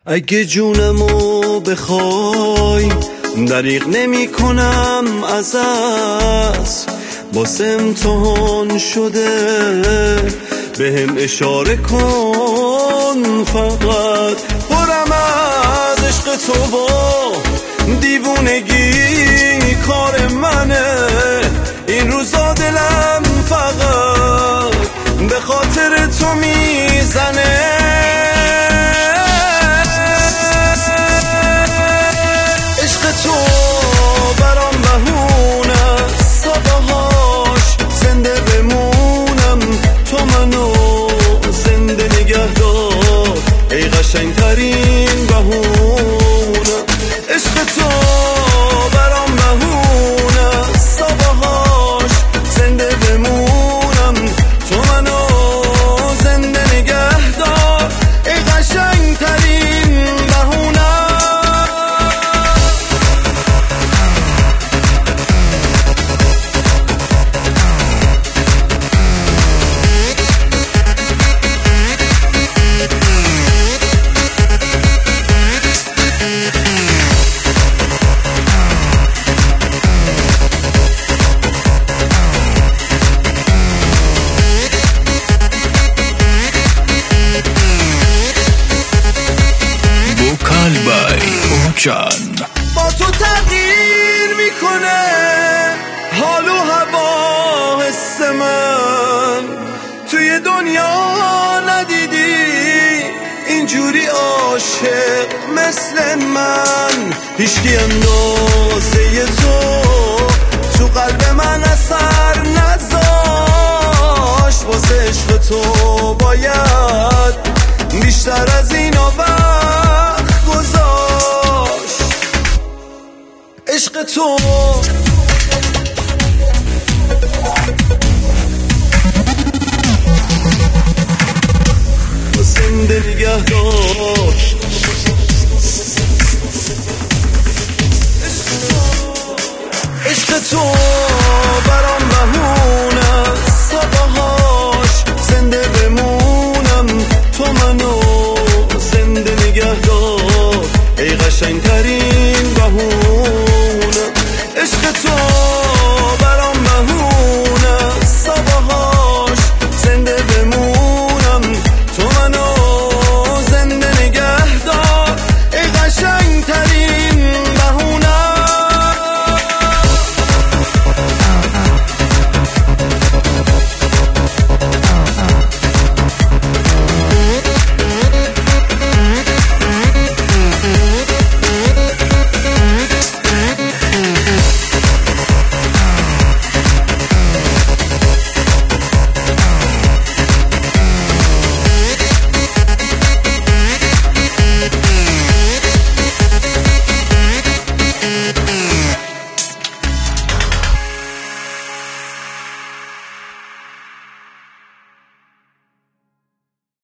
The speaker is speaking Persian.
اگه جونمو بخوای دریغ نمی کنم ازت، واسه امتحان شده بهم اشاره کن فقط. پرم از عشق تو با دیوونگی کار منه، این روزا دلم فقط به خاطر تو میزنه. تو برام بهونه صداهاش زنده بمونم، تو منو زنده نگه دار ای قشنگترین بهونه. عشق تو برام بهونه صداهاش زنده بمونم، تو منو زنده نگه دار ای قشنگترین بهونه. با تو تغییر میکنه حال و هوا حس من، توی دنیا ندیدی اینجوری عاشق مثل من. هیچکی اندازه تو قلب من اثر نذاشت، واسه عشق تو باید بیشتر از اینا وقت گذاشت. عشق تو زنده نگه داشت. عشق تو برام بهونه